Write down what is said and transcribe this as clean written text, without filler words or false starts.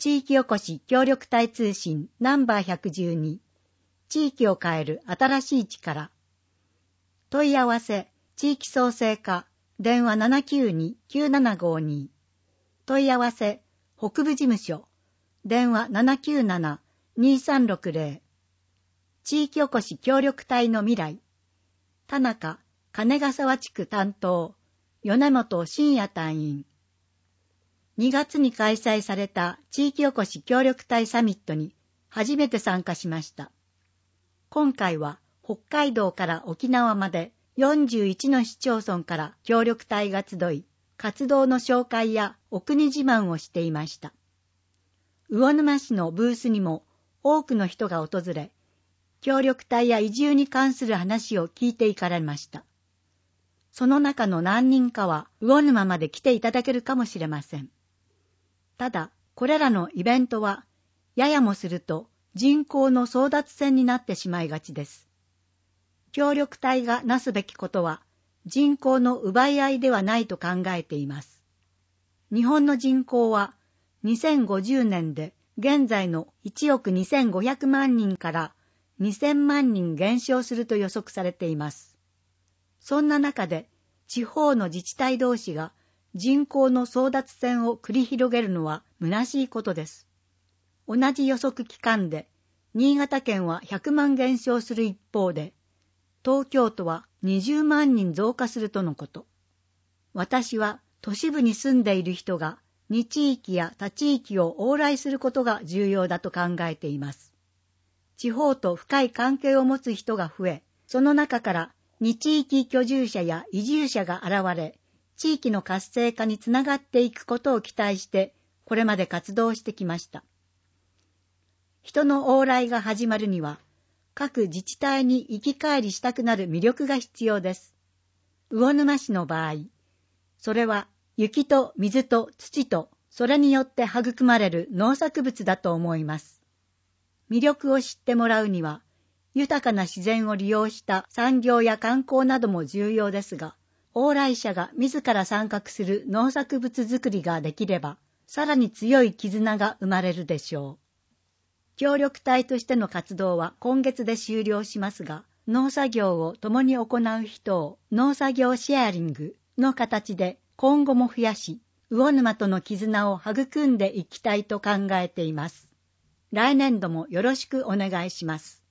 地域おこし協力隊通信ナンバー112、地域を変える新しい力。問い合わせ、地域創生課、電話 792-9752。問い合わせ、北部事務所、電話 797-2360。地域おこし協力隊の未来。田中、金ヶ沢地区担当、米本真也隊員。2月に開催された地域おこし協力隊サミットに初めて参加しました。今回は北海道から沖縄まで41の市町村から協力隊が集い、活動の紹介やお国自慢をしていました。魚沼市のブースにも多くの人が訪れ、協力隊や移住に関する話を聞いていかれました。その中の何人かは魚沼まで来ていただけるかもしれません。ただ、これらのイベントは、ややもすると人口の争奪戦になってしまいがちです。協力隊がなすべきことは、人口の奪い合いではないと考えています。日本の人口は、2050年で現在の1億2500万人から2000万人減少すると予測されています。そんな中で、地方の自治体同士が人口の争奪戦を繰り広げるのは虚しいことです。同じ予測期間で、新潟県は100万減少する一方で、東京都は20万人増加するとのこと。私は都市部に住んでいる人が2地域や他地域を往来することが重要だと考えています。地方と深い関係を持つ人が増え、その中から2地域居住者や移住者が現れ、地域の活性化につながっていくことを期待して、これまで活動してきました。人の往来が始まるには、各自治体に行き帰りしたくなる魅力が必要です。魚沼市の場合、それは雪と水と土と、それによって育まれる農作物だと思います。魅力を知ってもらうには、豊かな自然を利用した産業や観光なども重要ですが、往来者が自ら参画する農作物作りができれば、さらに強い絆が生まれるでしょう。協力隊としての活動は今月で終了しますが、農作業を共に行う人を農作業シェアリングの形で今後も増やし、魚沼との絆を育んでいきたいと考えています。来年度もよろしくお願いします。